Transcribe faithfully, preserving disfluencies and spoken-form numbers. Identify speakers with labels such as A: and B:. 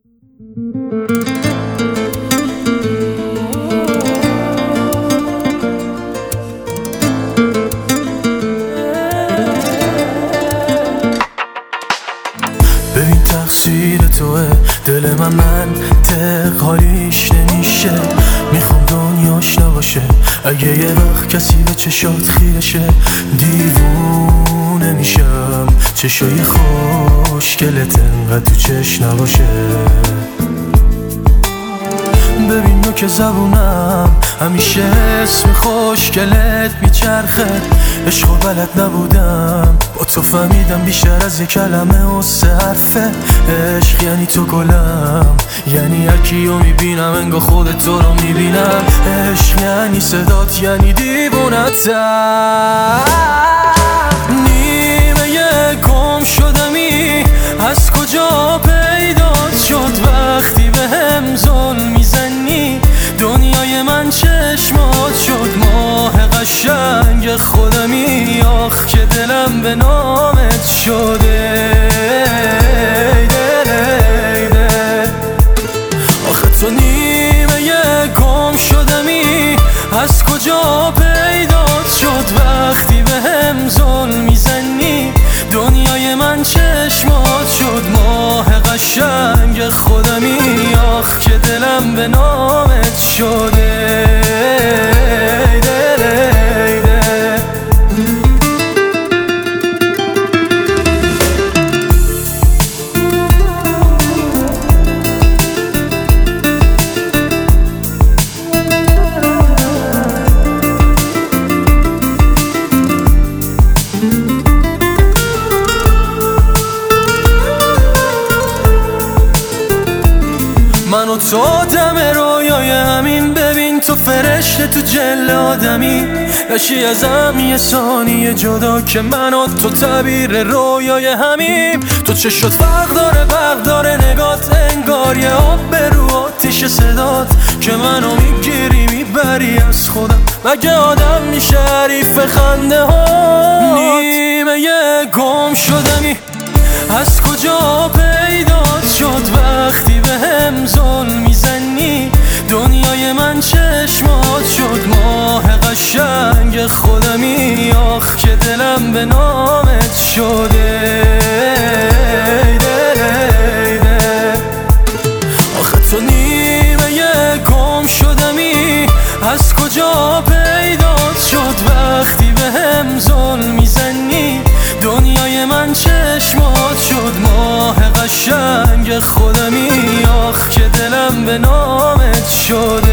A: ببین تقصیر توه، دل من منطق حالیش نمیشه. میخوام دنیاش نباشه اگه یه وقت کسی به چشات خیرشه. دیوونه میشم چشای خوشگلت انقدر تو چش نباشه. ببین نو که زبونم همیشه اسم خوشگلت میچرخه. عشقو بلد نبودم با تو فهمیدم بیشتر از یه کلمه و سه حرفه. عشق یعنی تو گلم، یعنی هرکیو میبینم انگار خودت تو رو میبینم. عشق یعنی صدات، یعنی دیوونتم. نیمه گم شدمی از کجا پیدات شد؟ وقتی به هم ظلم میزنی دنیای من چشمات شد. ماه قشنگ خودمی، آخ که دلم به نامت شده. دل ای دل آخه تو نیمه گم شدمی از کجا پیدات شد؟ وقتی به هم ظلم میزنی دنیای من چشمات شد. ماه قشنگ خودمی، آخ که دلم به نامت شده. دل ای دل من و تو آدم رویای همین. ببین تو فرشته تو جل آدمی، نشی ازم یه ثانیه جدا که من و تو تعبیر رویای همیم. تو چشات فرق داره، برق داره نگات، انگار یه آب به رو آتیش صدات که منو میگیری میبری از خودم. مگه آدم میشه حریف خنده ها؟ نیمه گم شدمی از کجا پیدات شد؟ وقتی به هم ظلم میزنی دنیای من چشمات شد. ماه قشنگ خودمی، آخ که دلم به نامت شده. دل ای دل آخه تو نیمه گم شدمی از کجا پیدات شد؟ وقتی به هم ظلم میزنی دنیای من چشمات شد. ماه قشنگ خودمی، آخ که دلم به نامت شده.